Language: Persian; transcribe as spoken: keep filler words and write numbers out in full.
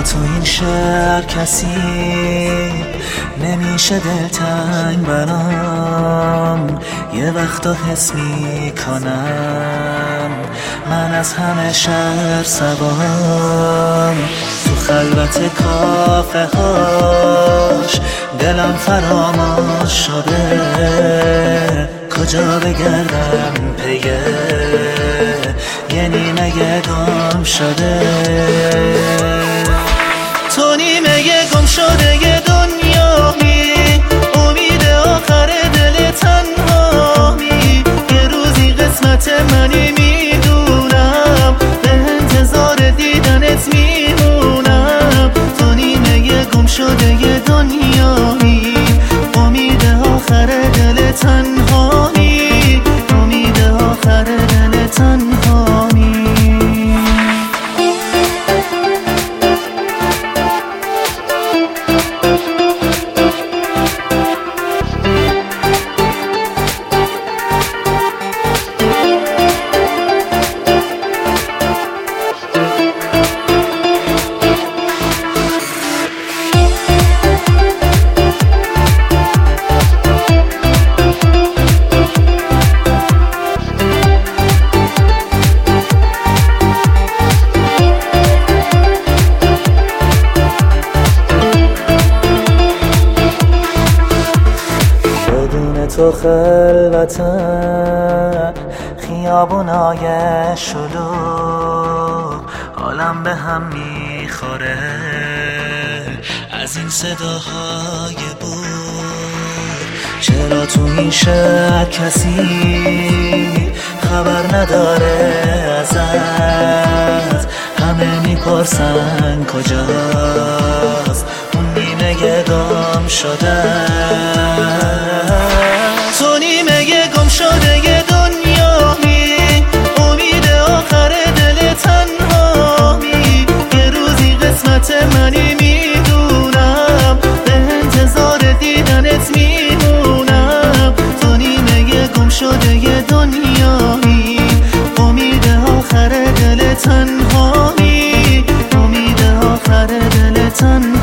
تو این شهر کسی نمیشه دلتنگ برام. یه وقتا حس میکنم من از همه شهر سوام. تو خلوت کافه هاش دلم فراموش شده. کجا بگردم پیه یه نیمه گم شده. تو نیمه گم شده یه دنیایی، امید آخر دل تنهایی. یه روزی قسمت منی میدونم، به انتظار دیدنت میمونم. تو نیمه گم شده یه دنیایی، امید آخر دل تنهایی. امید آخر دل تنهایی. تو خلوتن خیابونای شلوغ، حالم به هم میخوره از این صداهای بور. چرا تو این شهر کسی خبر نداره ازت؟ همه میپرسن کجاست اون نیمه گم شده. تو نیمه گم شده یه دنیایی، امید آخر دل تنهایی. یه روزی قسمت منی میدونم، به انتظار دیدنت میمونم. تو نیمه گم شده یه دنیایی، امید آخر دل تنهایی. امید آخر دل تنهایی.